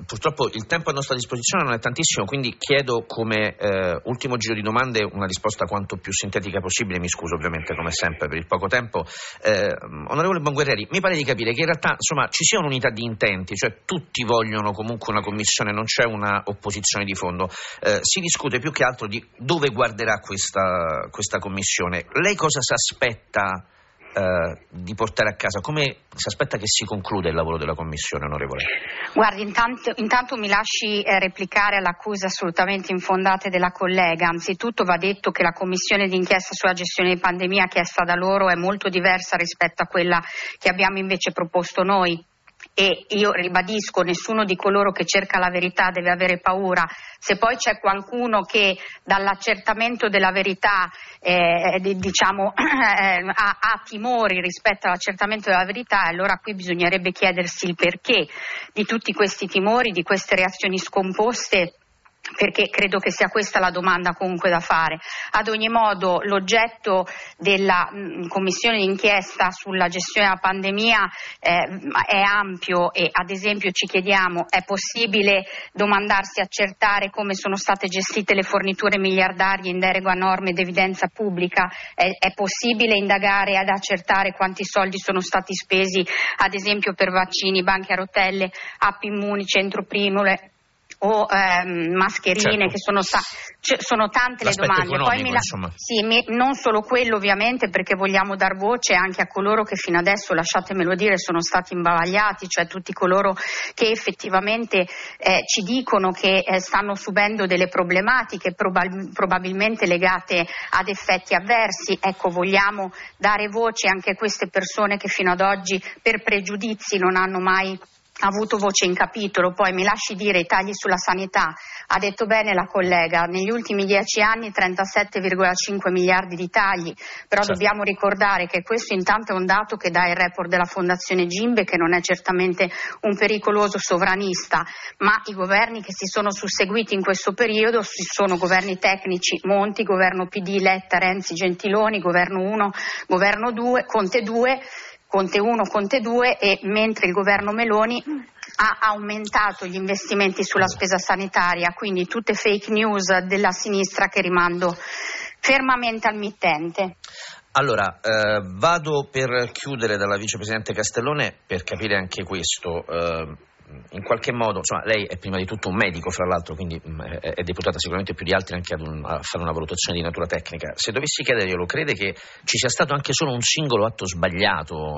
purtroppo il tempo a nostra disposizione non è tantissimo, quindi chiedo come ultimo giro di domande una risposta quanto più sintetica possibile. Mi scuso ovviamente come sempre per il poco tempo. Onorevole Bonguerrieri, mi pare di capire che in realtà insomma ci sia un'unità di intenti, cioè tutti vogliono comunque una commissione, non c'è una opposizione di fondo. Si discute più che altro di dove guarderà questa commissione. Lei cosa si aspetta di portare a casa? Come si aspetta che si concluda il lavoro della Commissione, onorevole? Guardi, intanto mi lasci replicare alle accuse assolutamente infondate della collega. Anzitutto va detto che la Commissione d'inchiesta sulla gestione di pandemia chiesta da loro è molto diversa rispetto a quella che abbiamo invece proposto noi. E io ribadisco, nessuno di coloro che cerca la verità deve avere paura. Se poi c'è qualcuno che dall'accertamento della verità ha timori rispetto all'accertamento della verità, allora qui bisognerebbe chiedersi il perché di tutti questi timori, di queste reazioni scomposte, perché credo che sia questa la domanda comunque da fare. Ad ogni modo l'oggetto della commissione d'inchiesta sulla gestione della pandemia è ampio e ad esempio ci chiediamo: è possibile domandarsi, accertare come sono state gestite le forniture miliardarie in deroga a norme ed evidenza pubblica? È possibile indagare ed accertare quanti soldi sono stati spesi ad esempio per vaccini, banchi a rotelle, app Immuni, Centro Primule o mascherine? Certo. Sono tante le domande. Poi non solo quello ovviamente, perché vogliamo dar voce anche a coloro che fino adesso, lasciatemelo dire, sono stati imbavagliati, cioè tutti coloro che effettivamente ci dicono che stanno subendo delle problematiche probabilmente legate ad effetti avversi. Ecco, vogliamo dare voce anche a queste persone che fino ad oggi per pregiudizi non hanno mai avuto voce in capitolo. Poi mi lasci dire i tagli sulla sanità. Ha detto bene la collega, negli ultimi 10 anni 37,5 miliardi di tagli, però certo, dobbiamo ricordare che questo intanto è un dato che dà il report della Fondazione Gimbe, che non è certamente un pericoloso sovranista, ma i governi che si sono susseguiti in questo periodo sono governi tecnici: Monti, governo PD, Letta, Renzi, Gentiloni, governo 1, governo 2, Conte 2, Conte 1, Conte 2, e mentre il governo Meloni ha aumentato gli investimenti sulla spesa sanitaria, quindi tutte fake news della sinistra che rimando fermamente al mittente. Allora, vado per chiudere dalla vicepresidente Castellone per capire anche questo. In qualche modo, insomma, lei è prima di tutto un medico, fra l'altro, quindi è deputata sicuramente più di altri anche a fare una valutazione di natura tecnica. Se dovessi chiederglielo, crede che ci sia stato anche solo un singolo atto sbagliato